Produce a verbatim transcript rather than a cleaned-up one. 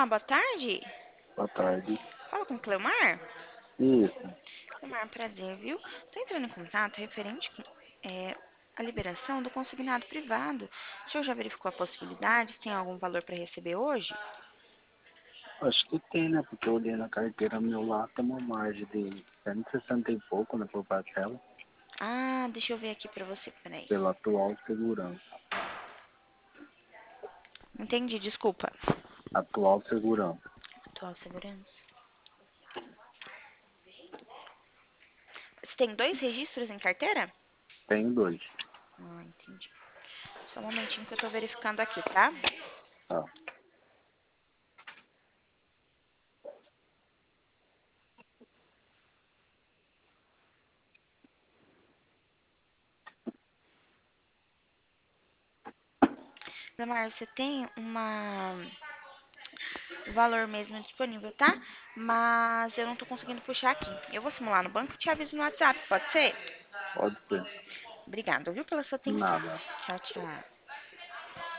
Olá, boa tarde. Boa tarde. Fala com o Cleomar. Isso. Cleomar, prazer, viu? Tô entrando em contato referente com é, a liberação do consignado privado. O senhor já verificou a possibilidade? Se tem algum valor para receber hoje? Acho que tem, né? Porque eu olhei na carteira meu lá, tem uma margem de cento e sessenta e pouco, né, por parcela, Ah, deixa eu ver aqui para você, peraí. pela atual segurança. Entendi, desculpa. Atual segurança. Atual segurança. Você tem dois registros em carteira? Tenho dois. Ah, entendi. Só um momentinho que eu tô verificando aqui, tá? Tá. Cleomar, você tem uma o valor mesmo disponível, tá? Mas eu não tô conseguindo puxar aqui. Eu vou simular no banco e te aviso no WhatsApp, pode ser? Pode ser. Obrigada, viu, pela sua atenção. Nada. Tchau, tchau.